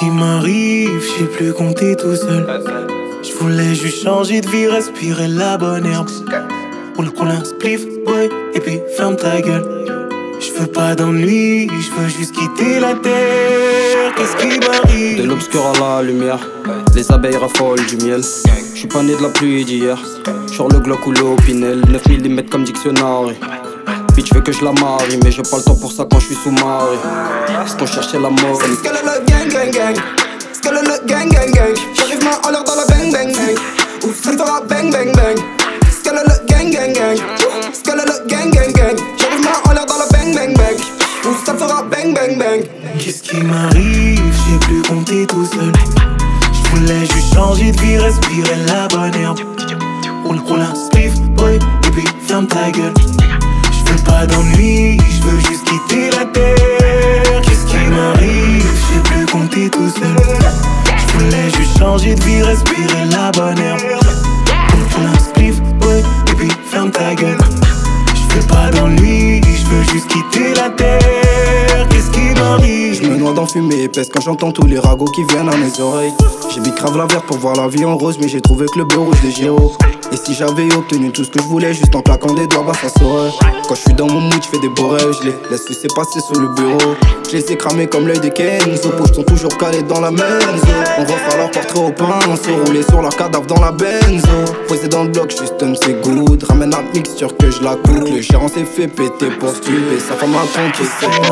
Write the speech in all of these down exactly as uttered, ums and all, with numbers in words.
qui m'arrive, j'ai plus compté tout seul. Je voulais juste changer de vie, respirer la bonne herbe. Roule, roule un spliff, boy, et puis ferme ta gueule. Je veux pas d'ennui, je veux juste quitter la terre. Qu'est-ce qui m'arrive? De l'obscur à la lumière, les abeilles raffolent du miel. J'suis pas né de la pluie d'hier, sur le Glock ou l'Opinel. neuf millimètres comme dictionnaire. Bitch veux que je la marie, mais j'ai pas le temps pour ça quand je suis sous marée. Est-ce qu'on cherchait la mort? C'est le scalologue gang gang gang, scalologue gang gang gang. J'arrive main en l'air dans la bang bang bang, ou ça fera bang bang bang. Scalologue gang gang gang, scalologue gang gang gang. J'arrive main en l'air dans la bang bang bang, ou ça fera bang bang bang. Qu'est-ce qui m'arrive? J'ai plus compté tout seul. Je voulais juste changer de vie, respirer la bonne herbe. Roule, roule un spliff, boy, et puis ferme ta gueule. Je veux pas d'ennui, je veux juste quitter la terre. Qu'est-ce qui m'arrive? J'ai plus compté tout seul. Je voulais juste changer de vie, respirer la bonne herbe. Roule, roule un spliff, boy, et puis ferme ta gueule. Je veux pas d'ennui, je veux juste quitter la terre. Qu'est-ce qui m'arrive? Je me noie dans fumée épaisse quand j'entends tous les ragots qui viennent à mes oreilles. J'ai mis grave la verte pour voir la vie en rose, mais j'ai trouvé que le bleu rouge de Giro. Et si j'avais obtenu tout ce que je voulais juste en claquant des doigts, bah ça saurait. Quand je suis dans mon mood, je fais des beaux rêves, je les laisse laisser passer sur le bureau. Je les ai cramés comme l'œil des Kenzo, poches sont toujours calés dans la menzo. On refera leur portrait au pinceau, rouler sur leur cadavre dans la benzo. Posé dans le bloc, juste un c'est good. Ramène la mixture que je la coupe. Le gérant s'est fait péter pour stuper, sa femme a trompé.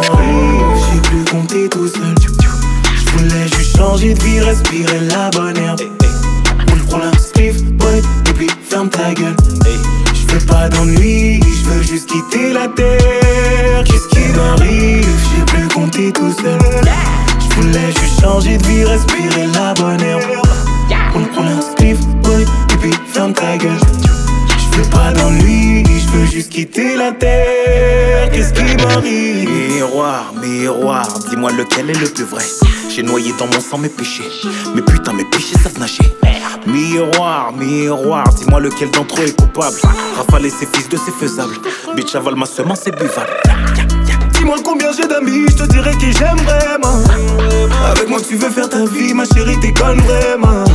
J'ai plus compté tout seul. Je voulais juste changer de vie, respirer la bonne herbe. Roule, roule un spliff, boy, et puis ferme ta gueule. Je veux pas d'ennui, je veux juste quitter la terre. Qu'est-ce qui m'arrive? J'ai plus compté tout seul. Je voulais juste changer de vie, respirer la bonne herbe. Roule, roule un spliff, boy, et puis ferme ta gueule. Je veux pas d'ennui, je veux juste quitter la terre. Qu'est-ce qui m'arrive? Miroir, miroir, dis-moi lequel est le plus vrai. J'ai noyé dans mon sang mes péchés, mais putain mes péchés savent nager. Miroir, miroir, dis-moi lequel d'entre eux est coupable. Rafaler ses fils de c'est faisable. Bitch avale ma semence c'est buvable. Dis-moi combien j'ai d'amis, je te dirai qui j'aime vraiment. Avec moi tu veux faire ta vie, ma chérie t'es conne vraiment.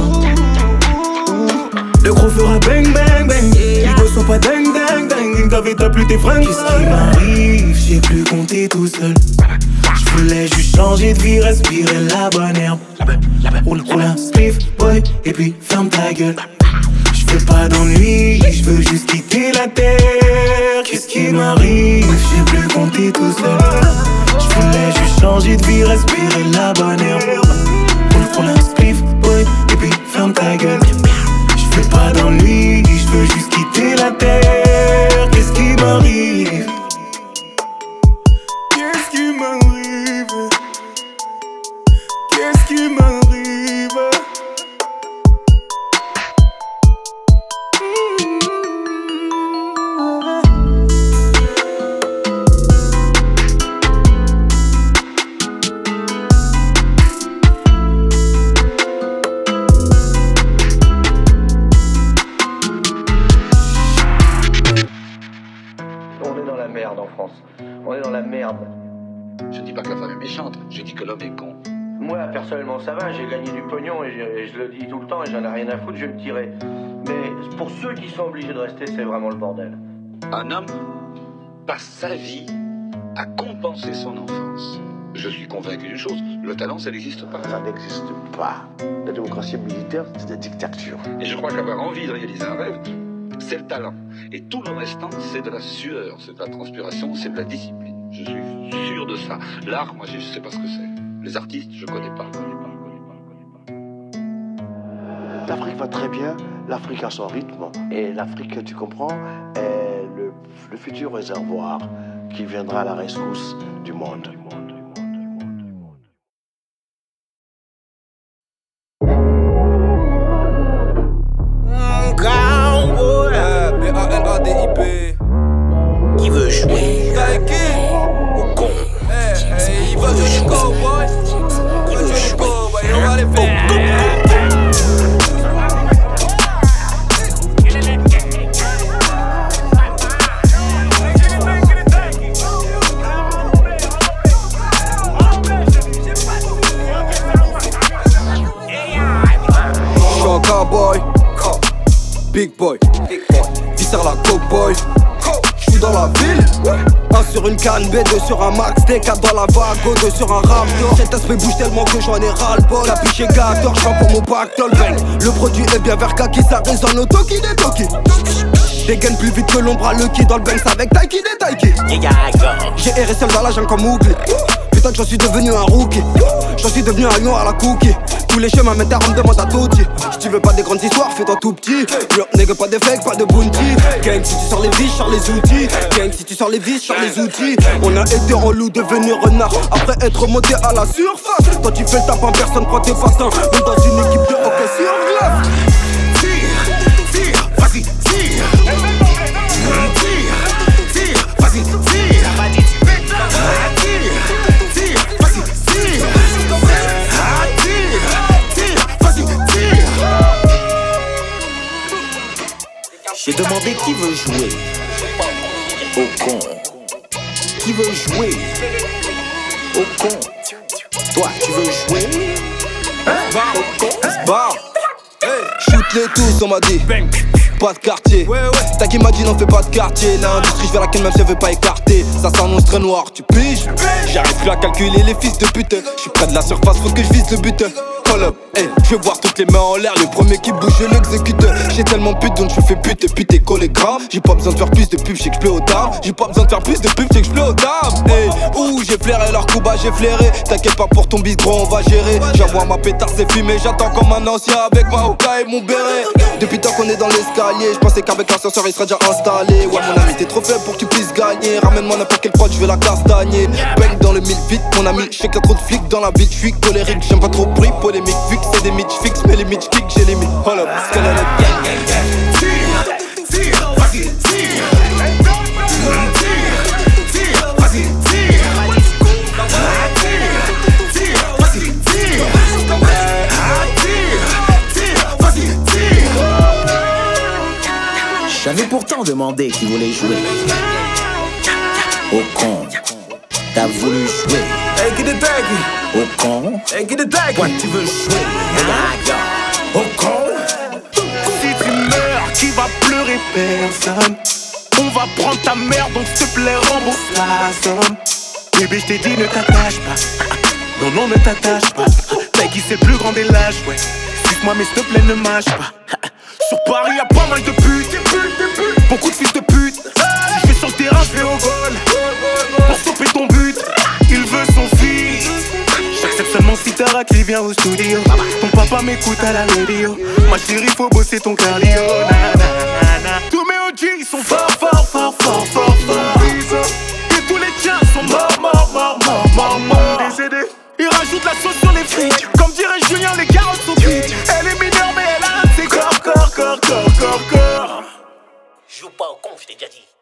Le gros fera bang bang bang. Les gosses sont pas ding ding ding. T'avais t'as plus tes fringues. Qu'est-ce qui m'arrive? J'ai plus compté tout seul. Je voulais juste changer de vie, respirer la bonne herbe. Roule, roule un spliff, boy, et puis ferme ta gueule. Je veux pas d'ennui, je veux juste quitter la terre. Qu'est-ce qui m'arrive? J'ai plus compté tout seul. Je voulais juste changer de vie, respirer la bonne herbe. Roule, roule un spliff, boy, et puis ferme ta gueule. Je veux pas d'ennui, je veux juste quitter la terre. Qu'est-ce qui m'arrive? Qu'est-ce qui m'arrive? Qu'est-ce qui m'arrive? On est dans la merde. Je dis pas que la femme est méchante, je dis que l'homme est con. Moi, personnellement, ça va, j'ai gagné du pognon et je, et je le dis tout le temps et j'en ai rien à foutre, je vais me tirer. Mais pour ceux qui sont obligés de rester, c'est vraiment le bordel. Un homme passe sa vie à compenser son enfance. Je suis convaincu d'une chose, le talent, ça n'existe pas. Ça n'existe pas. La démocratie militaire, c'est la dictature. Et je crois qu'avoir envie de réaliser un rêve, c'est le talent. Et tout le restant, c'est de la sueur, c'est de la transpiration, c'est de la discipline. Je suis sûr de ça. L'art, moi, je ne sais pas ce que c'est. Les artistes, je ne connais pas. L'Afrique va très bien, l'Afrique a son rythme. Et l'Afrique, tu comprends, est le, le futur réservoir qui viendra à la rescousse du monde. Qui veut jouer? Au con. Il veut du cowboy. Il veut du cowboy. On va les faire. big boy. Viscère la cowboy. J'suis dans la ville. Un sur une canne, B deux sur un max, D quatre dans la vague, deux sur un raptor. Cet aspect bouge tellement que j'en ai ras le bol. Capiche gâteur, j'vends pour mon pactole. Le produit est bien vers kaki, ça résonne au toki des toki. Dégaine plus vite que l'ombre à Lucky dans le Benz avec Taiki des Taiki. J'ai erré seul dans la jungle comme Ougli. Putain que j'en suis devenu un rookie. J'en suis devenu un lion à la cookie. Tous les chemins m'étaient me demande à Toti. Si tu veux pas des grandes histoires, fais-toi tout petit. Yo, nègre pas de fake, pas de bounty. Gang si tu sors les vis, sors les outils. Gang si tu sors les vis, sors les outils. On a été en loup, devenu renard. Après être monté à la surface. Toi tu fais le tapin, personne prend tes patins. Même dans une équipe de hockey sur glace. Tire, tire, vas-y, tire. Tire, tire, vas-y, tire. Ah, tire, tire, vas-y, tire. Ah, tire, tire, vas-y, tire. J'ai demandé qui veut jouer au con. Qui veut jouer au con? Toi, tu veux jouer hein? Au con? Bar. Shoot les tous, on m'a dit. Pas de quartier. Ouais, ouais. T'as qui m'a dit non, fais pas de quartier. L'industrie, je vais laquelle même si elle veut pas écarter. Ça s'annonce très noir, tu piges. J'arrive plus à calculer les fils de pute. J'suis près de la surface, faut que je vise le but. Call up, hey, je veux voir toutes les mains en l'air. Le premier qui bouge, je l'exécute. J'ai tellement de pute, donc je fais pute, pute et collé gras. J'ai pas besoin de faire plus de pub, j'sais que j'plais aux dames. J'ai pas besoin de faire plus de pub, j'sais que j'plais aux dames. Hey, ouh, j'ai flairé leur coup bas, j'ai flairé. T'inquiète pas pour ton bis, gros, on va gérer. J'envoie ma pétard, c'est fumé. J'attends comme un ancien avec ma hoka et mon béret. Depuis tant qu'on est dans l'escalier, je pensais qu'avec l'ascenseur il serait déjà installé. Ouais, mon ami, t'es trop faible pour que tu puisses gagner. Ramène-moi n'importe quel prod, je vais la castagner. Bang dans le mille vite, mon ami. Je sais qu'il y a trop de flics dans la ville, je suis colérique. J'aime pas trop bruit, polémique. Vu que c'est des mitch fixes, mais les mitch kicks, j'ai les mis. Hold up, c'est la gang, gang, gang. Tire, tire, vas-y, tire. Tire, tire, vas-y, tire. Ah, tire, tire, vas-y, tire. Ah, tire, tire, vas-y, tire. J'avais pourtant demandé qui voulait jouer au con. T'as voulu jouer Hey, get it back. au con. Hey, get it back. Toi, tu veux jouer Au con. Si tu meurs, qui va pleurer? Personne. On va prendre ta mère, donc s'il te plaît, rembourse la somme. Bébé, je t'ai dit, ne t'attache pas. Non, non, ne t'attache pas. T'as qui c'est le plus grand des lâches, ouais. Suce-moi, mais s'il te plaît, ne mâche pas. Sur Paris, y'a pas mal de putes. Beaucoup de fils de pute. Si je vais sur le terrain, je vais au goal. Pour stopper ton but, il veut son fils. J'accepte seulement si t'as raclé, viens au studio. Ton papa m'écoute à la radio. Ma chérie, faut bosser ton cardio. Na, na, na, na. Tous mes O G, ils sont forts, forts, forts, forts, forts, forts. Et tous les tiens sont morts, morts, morts, morts, morts, morts. Décédés. Ils rajoutent la sauce sur les frites. Comme dirait Julien, les carottes sont cuites. Elle est mineure, mais elle a un de ses corps, corps, corps, corps, corps, corps. Joue pas au con, je t'ai déjà dit.